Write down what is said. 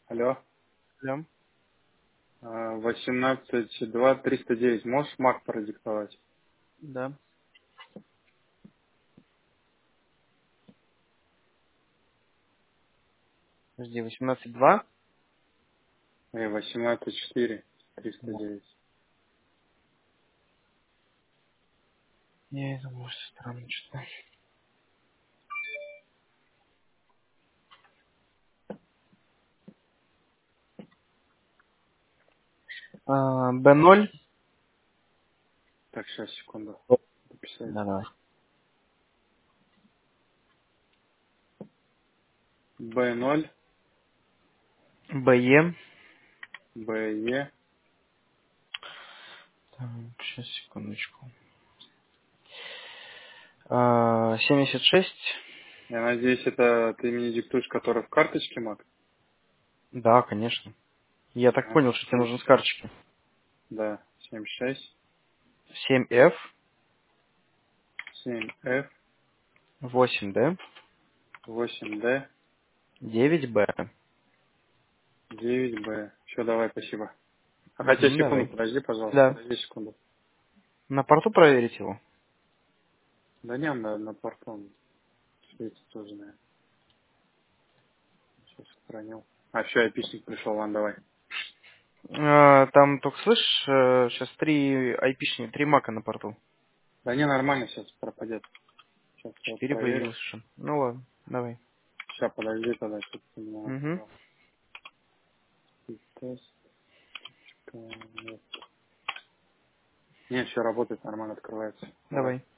Алло. Да. 18.2.309. Можешь Мак продиктовать? Да. Подожди, 18.2? 18.4. Да. 309. Я это может странно что-то. B0? Так, сейчас, секунду. Записать. Да, давай. B0, BE. BE. Сейчас, секундочку. 76? Я надеюсь, это ты мне диктуешь, который в карточке, Мак? Да, конечно. Я так Ага. понял, что тебе 7, нужен с карточки. да. 76, 7F, 7F, 8D, 8D, 9B. 9B. Все, давай, спасибо. А хотя Угу, секунду, давай. подожди, пожалуйста, Да. подожди секунду. На порту проверить его? Да не, он на порту он светит тоже, наверное. Сейчас сохранил. А, все, айпишник пришел, ладно, давай. Там, только слышишь, сейчас три айпишника, три мака на порту. Да не, нормально сейчас пропадет. Сейчас я 4 проверю. появилось уже. Ну ладно, давай. Сейчас, подожди, тогда что-то ты мне Угу, написал. Тест. Нет, все работает, нормально открывается. Давай. давай.